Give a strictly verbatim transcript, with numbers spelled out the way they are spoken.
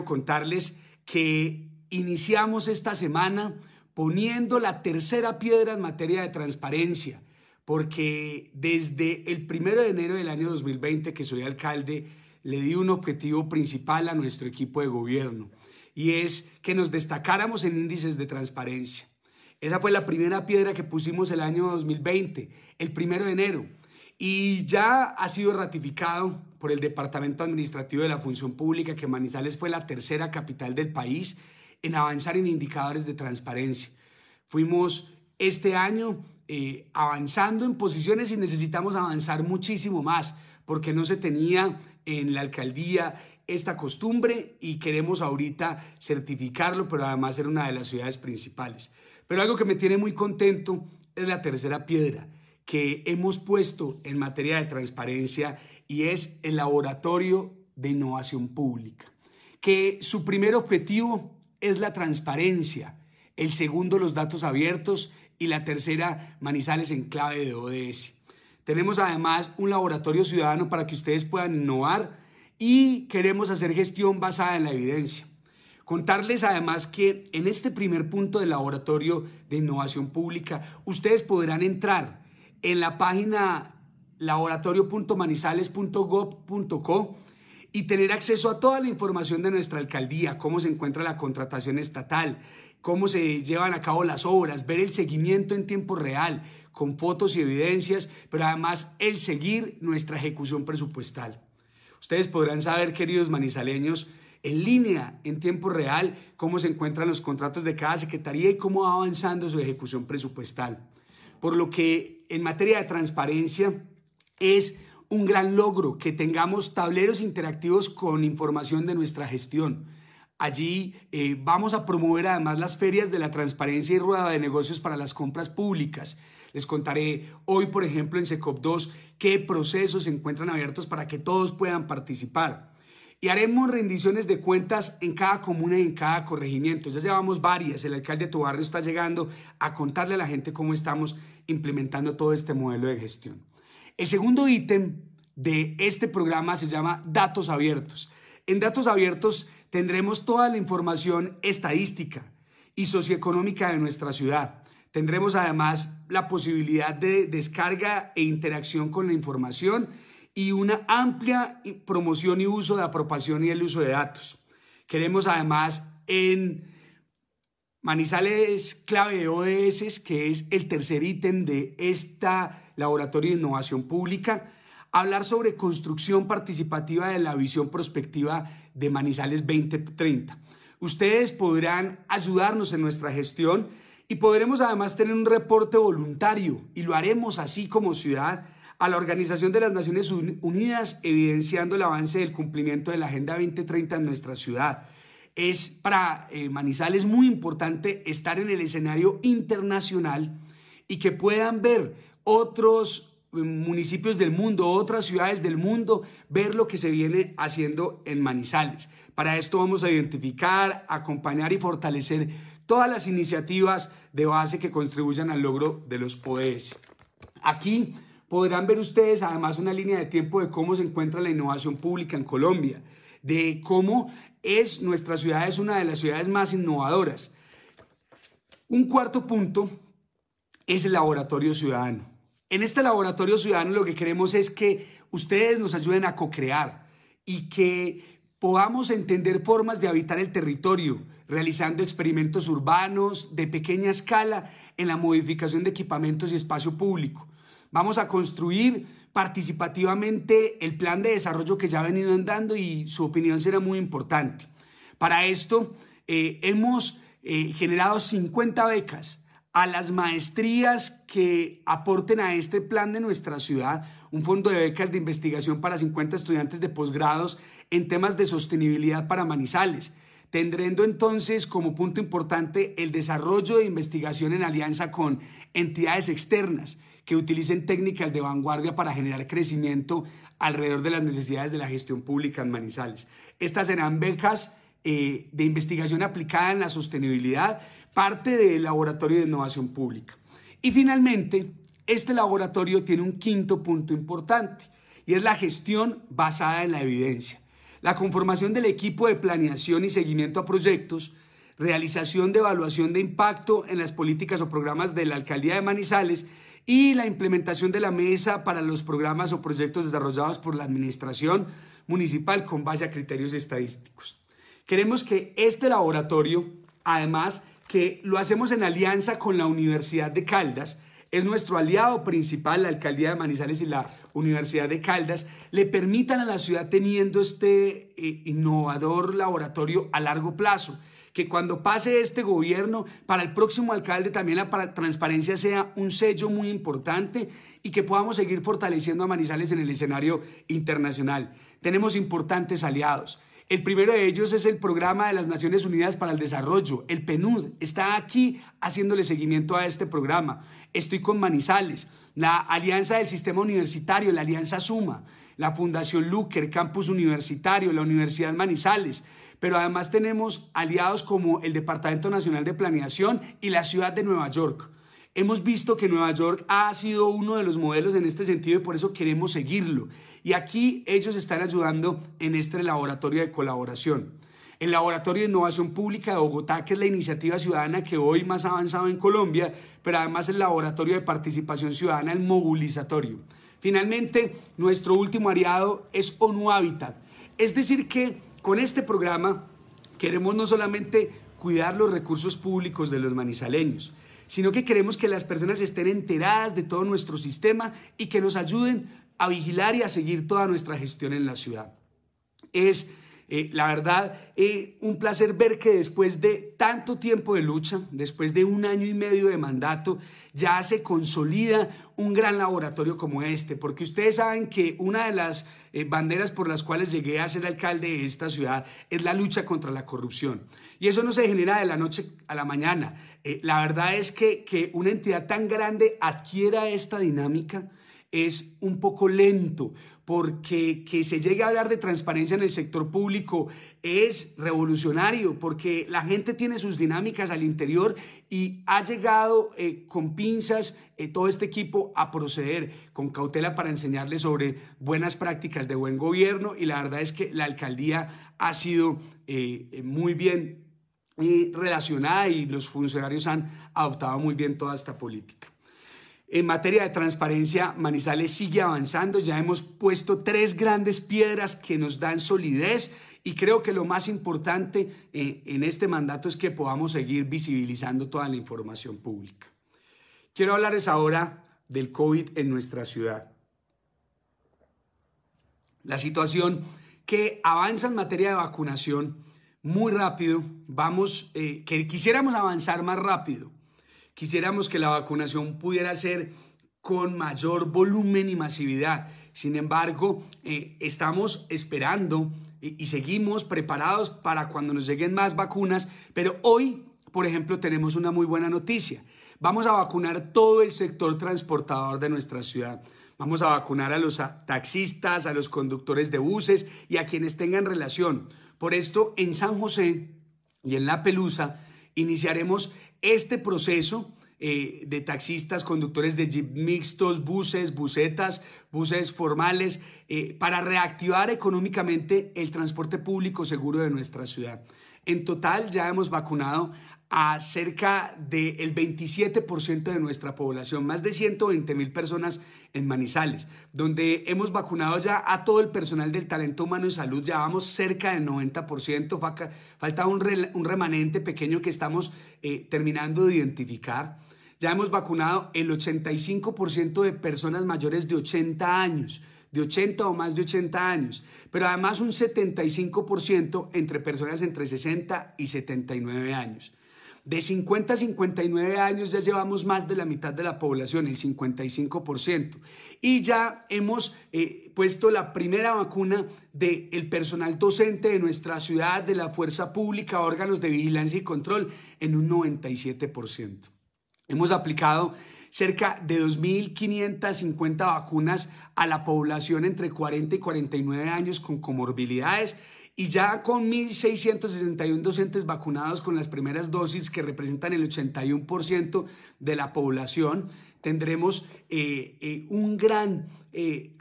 Contarles que iniciamos esta semana poniendo la tercera piedra en materia de transparencia, porque desde el primero de enero del año dos mil veinte que soy alcalde, le di un objetivo principal a nuestro equipo de gobierno, y es que nos destacáramos en índices de transparencia. Esa fue la primera piedra que pusimos el año dos mil veinte, el primero de enero, y ya ha sido ratificado por el Departamento Administrativo de la Función Pública que Manizales fue la tercera capital del país en avanzar en indicadores de transparencia. Fuimos este año eh, avanzando en posiciones y necesitamos avanzar muchísimo más porque no se tenía en la alcaldía esta costumbre y queremos ahorita certificarlo, pero además ser una de las ciudades principales. Pero algo que me tiene muy contento es la tercera piedra que hemos puesto en materia de transparencia, y es el Laboratorio de Innovación Pública, que su primer objetivo es la transparencia, el segundo los datos abiertos y la tercera Manizales en clave de O D S. Tenemos además un laboratorio ciudadano para que ustedes puedan innovar y queremos hacer gestión basada en la evidencia. Contarles además que en este primer punto del Laboratorio de Innovación Pública ustedes podrán entrar en la página laboratorio punto manizales punto gob punto co y tener acceso a toda la información de nuestra alcaldía, cómo se encuentra la contratación estatal, cómo se llevan a cabo las obras, ver el seguimiento en tiempo real, con fotos y evidencias, pero además el seguir nuestra ejecución presupuestal. Ustedes podrán saber, queridos manizaleños, en línea, en tiempo real, cómo se encuentran los contratos de cada secretaría y cómo va avanzando su ejecución presupuestal. Por lo que en materia de transparencia es un gran logro que tengamos tableros interactivos con información de nuestra gestión. Allí eh, vamos a promover además las ferias de la transparencia y rueda de negocios para las compras públicas. Les contaré hoy, por ejemplo, en SECOP dos, qué procesos se encuentran abiertos para que todos puedan participar. Y haremos rendiciones de cuentas en cada comuna y en cada corregimiento. Ya llevamos varias. El alcalde de tu barrio está llegando a contarle a la gente cómo estamos implementando todo este modelo de gestión. El segundo ítem de este programa se llama Datos Abiertos. En Datos Abiertos tendremos toda la información estadística y socioeconómica de nuestra ciudad. Tendremos además la posibilidad de descarga e interacción con la información y una amplia promoción y uso de apropiación y el uso de datos. Queremos además en Manizales clave de O D S, que es el tercer ítem de esta Laboratorio de Innovación Pública, hablar sobre construcción participativa de la visión prospectiva de Manizales veinte treinta. Ustedes podrán ayudarnos en nuestra gestión y podremos además tener un reporte voluntario, y lo haremos así como ciudad, a la Organización de las Naciones Unidas, evidenciando el avance del cumplimiento de la Agenda veinte treinta en nuestra ciudad. Es para eh, Manizales muy importante estar en el escenario internacional y que puedan ver otros eh, municipios del mundo, otras ciudades del mundo, ver lo que se viene haciendo en Manizales. Para esto vamos a identificar, acompañar y fortalecer todas las iniciativas de base que contribuyan al logro de los O D S. Aquí podrán ver ustedes además una línea de tiempo de cómo se encuentra la innovación pública en Colombia, de cómo es nuestra ciudad es una de las ciudades más innovadoras. Un cuarto punto es el laboratorio ciudadano. En este laboratorio ciudadano lo que queremos es que ustedes nos ayuden a co-crear y que podamos entender formas de habitar el territorio, realizando experimentos urbanos de pequeña escala en la modificación de equipamientos y espacio público. Vamos a construir participativamente el plan de desarrollo que ya ha venido andando y su opinión será muy importante. Para esto eh, hemos eh, generado cincuenta becas a las maestrías que aporten a este plan de nuestra ciudad, un fondo de becas de investigación para cincuenta estudiantes de posgrados en temas de sostenibilidad para Manizales, teniendo entonces como punto importante el desarrollo de investigación en alianza con entidades externas que utilicen técnicas de vanguardia para generar crecimiento alrededor de las necesidades de la gestión pública en Manizales. Estas serán becas eh, de investigación aplicada en la sostenibilidad, parte del Laboratorio de Innovación Pública. Y finalmente, este laboratorio tiene un quinto punto importante y es la gestión basada en la evidencia. la conformación del equipo de planeación y seguimiento a proyectos, realización de evaluación de impacto en las políticas o programas de la Alcaldía de Manizales y la implementación de la mesa para los programas o proyectos desarrollados por la administración municipal con base a criterios estadísticos. Queremos que este laboratorio, además que lo hacemos en alianza con la Universidad de Caldas, es nuestro aliado principal, la Alcaldía de Manizales y la Universidad de Caldas, le permitan a la ciudad, teniendo este eh, innovador laboratorio a largo plazo, que cuando pase este gobierno, para el próximo alcalde también la transparencia sea un sello muy importante y que podamos seguir fortaleciendo a Manizales en el escenario internacional. Tenemos importantes aliados. El primero de ellos es el Programa de las Naciones Unidas para el Desarrollo, el P N U D. Está aquí haciéndole seguimiento a este programa. Estoy con Manizales, la Alianza del Sistema Universitario, la Alianza Suma, la Fundación Luker, Campus Universitario, la Universidad Manizales. Pero además tenemos aliados como el Departamento Nacional de Planeación y la ciudad de Nueva York. Hemos visto que Nueva York ha sido uno de los modelos en este sentido y por eso queremos seguirlo. Y aquí ellos están ayudando en este laboratorio de colaboración. El Laboratorio de Innovación Pública de Bogotá, que es la iniciativa ciudadana que hoy más ha avanzado en Colombia, pero además el Laboratorio de Participación Ciudadana, el movilizatorio. Finalmente, nuestro último aliado es ONU Habitat. Es decir que con este programa queremos no solamente cuidar los recursos públicos de los manizaleños, sino que queremos que las personas estén enteradas de todo nuestro sistema y que nos ayuden a vigilar y a seguir toda nuestra gestión en la ciudad. Es, eh, la verdad, eh, un placer ver que después de tanto tiempo de lucha, después de un año y medio de mandato, ya se consolida un gran laboratorio como este, porque ustedes saben que una de las eh, banderas por las cuales llegué a ser alcalde de esta ciudad es la lucha contra la corrupción. Y eso no se genera de la noche a la mañana. Eh, la verdad es que, que una entidad tan grande adquiera esta dinámica es un poco lento, porque que se llegue a hablar de transparencia en el sector público es revolucionario, porque la gente tiene sus dinámicas al interior y ha llegado eh, con pinzas eh, todo este equipo a proceder con cautela para enseñarles sobre buenas prácticas de buen gobierno, y la verdad es que la alcaldía ha sido eh, muy bien eh, relacionada y los funcionarios han adoptado muy bien toda esta política. En materia de transparencia, Manizales sigue avanzando. Ya hemos puesto tres grandes piedras que nos dan solidez y creo que lo más importante eh, en este mandato es que podamos seguir visibilizando toda la información pública. Quiero hablarles ahora del COVID en nuestra ciudad. La situación que avanza en materia de vacunación muy rápido. Vamos, eh, que quisiéramos avanzar más rápido. Quisiéramos que la vacunación pudiera ser con mayor volumen y masividad. Sin embargo, eh, estamos esperando y, y seguimos preparados para cuando nos lleguen más vacunas. Pero hoy, por ejemplo, tenemos una muy buena noticia. Vamos a vacunar todo el sector transportador de nuestra ciudad. Vamos a vacunar a los taxistas, a los conductores de buses y a quienes tengan relación. Por esto, en San José y en La Pelusa iniciaremos este proceso eh, de taxistas, conductores de jeep mixtos, buses, busetas, buses formales, eh, para reactivar económicamente el transporte público seguro de nuestra ciudad. En total ya hemos vacunado a cerca del veintisiete por ciento de nuestra población, más de ciento veinte mil personas en Manizales, donde hemos vacunado ya a todo el personal del talento humano en salud. Ya vamos cerca del noventa por ciento, falta un, re, un remanente pequeño que estamos eh, terminando de identificar. Ya hemos vacunado el ochenta y cinco por ciento de personas mayores de ochenta años, de ochenta o más de ochenta años, pero además un setenta y cinco por ciento entre personas entre sesenta y setenta y nueve años. De cincuenta a cincuenta y nueve años ya llevamos más de la mitad de la población, el cincuenta y cinco por ciento. Y ya hemos eh, puesto la primera vacuna del personal docente de nuestra ciudad, de la fuerza pública, órganos de vigilancia y control, en un noventa y siete por ciento. Hemos aplicado cerca de dos mil quinientas cincuenta vacunas a la población entre cuarenta y cuarenta y nueve años con comorbilidades, y ya con mil seiscientos sesenta y uno docentes vacunados con las primeras dosis, que representan el ochenta y uno por ciento de la población, tendremos eh, eh, un gran eh,